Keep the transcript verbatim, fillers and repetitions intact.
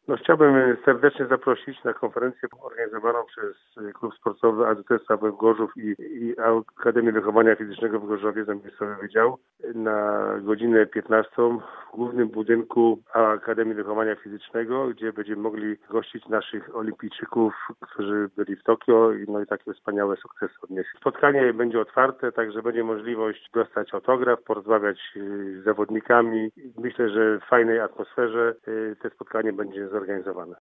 No, chciałbym serdecznie zaprosić na konferencję organizowaną przez Klub Sportowy A Z S A W Gorzów i, i Akademię Wychowania Fizycznego w Gorzowie, zamiejscowy wydział, na godzinę piętnastą w głównym budynku Akademii Wychowania Fizycznego, gdzie będziemy mogli gościć naszych olimpijczyków, którzy byli w Tokio i no i takie wspaniałe sukcesy odnieśli. Spotkanie będzie otwarte, także będzie możliwość dostać autograf, porozmawiać z zawodnikami. Myślę, że w fajnej atmosferze to spotkanie będzie zorganizowane.